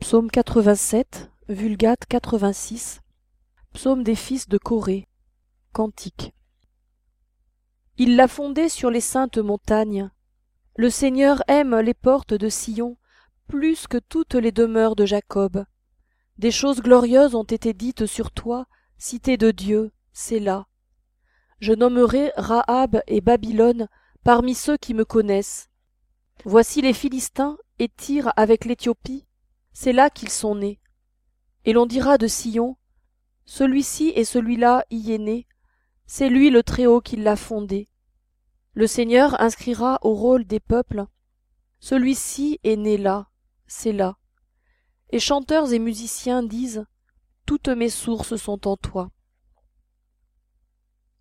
Psaume 87, Vulgate 86, Psaume des fils de Coré, Cantique. Il l'a fondé sur les saintes montagnes. Le Seigneur aime les portes de Sion plus que toutes les demeures de Jacob. Des choses glorieuses ont été dites sur toi, cité de Dieu, Séla. Je nommerai Rahab et Babylone parmi ceux qui me connaissent. Voici les Philistins et Tyr avec l'Éthiopie, c'est là qu'ils sont nés. Et l'on dira de Sion, celui-ci et celui-là y est né, c'est lui le Très-Haut qui l'a fondé. Le Seigneur inscrira au rôle des peuples, celui-ci est né là, c'est là. Et chanteurs et musiciens disent, toutes mes sources sont en toi.